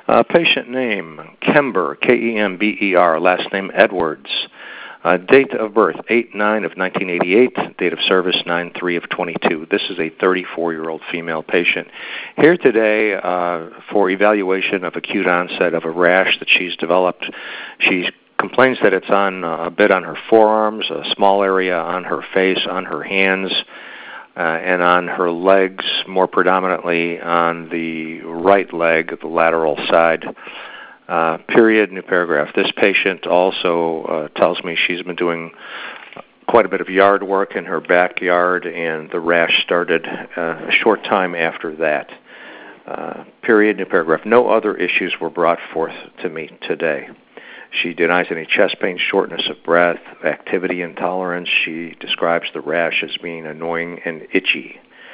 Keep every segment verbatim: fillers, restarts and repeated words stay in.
Uh, patient name, Kember, K E M B E R, last name Edwards. Uh, date of birth, eight nine of nineteen eighty-eight, date of service, nine three of twenty-two. This is a thirty-four-year-old female patient here today uh, for evaluation of acute onset of a rash that she's developed. She complains that it's on uh, a bit on her forearms, a small area on her face, on her hands, uh, and on her legs, more predominantly on the right leg, the lateral side. Uh, period, new paragraph. This patient also uh, tells me she's been doing quite a bit of yard work in her backyard, and the rash started uh, a short time after that. Uh, period, new paragraph. No other issues were brought forth to me today. She denies any chest pain, shortness of breath, activity intolerance. She describes the rash as being annoying and itchy.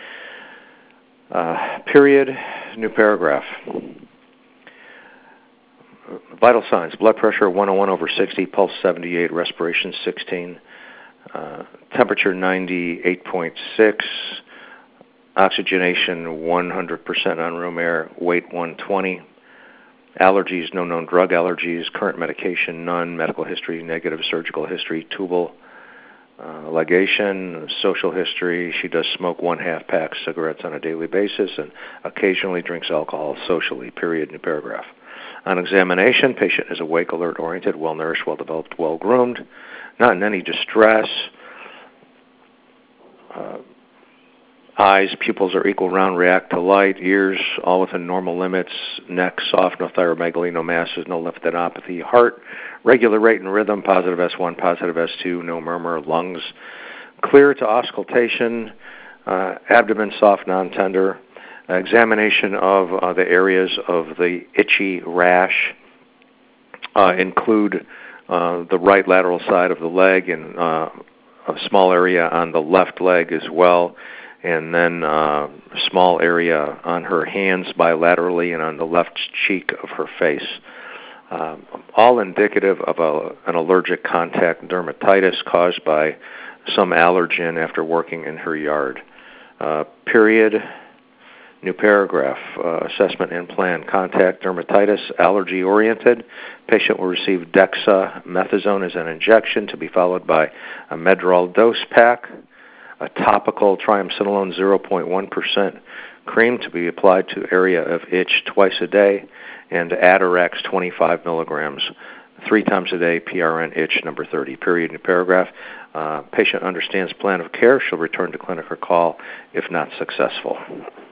Uh, period, new paragraph. Vital signs: blood pressure one oh one over sixty, pulse seventy-eight, respiration sixteen, uh, temperature ninety-eight point six, oxygenation one hundred percent on room air, weight one twenty, allergies, no known drug allergies, current medication, none, medical history, negative, surgical history, tubal uh, ligation, social history. She does smoke one half pack cigarettes on a daily basis and occasionally drinks alcohol socially, period, new paragraph. On examination, patient is awake, alert, oriented, well-nourished, well-developed, well-groomed, not in any distress. Uh, eyes, pupils are equal, round, react to light. Ears, all within normal limits. Neck, soft, no thyromegaly, no masses, no lymphadenopathy. Heart, regular rate and rhythm, positive S one, positive S two, no murmur. Lungs, clear to auscultation. Uh, abdomen, soft, non-tender. Examination of uh, the areas of the itchy rash uh, include uh, the right lateral side of the leg and uh, a small area on the left leg as well, and then uh, a small area on her hands bilaterally and on the left cheek of her face. Um, all indicative of a, an allergic contact dermatitis caused by some allergen after working in her yard. Uh, period. New paragraph, uh, assessment and plan. Contact dermatitis, allergy-oriented. Patient will receive dexamethasone as an injection to be followed by a Medrol dose pack, a topical triamcinolone zero point one percent cream to be applied to area of itch twice a day, and Atarax twenty-five milligrams, three times a day, P R N itch number thirty, period, new paragraph. Uh, patient understands plan of care. She'll return to clinic or call if not successful.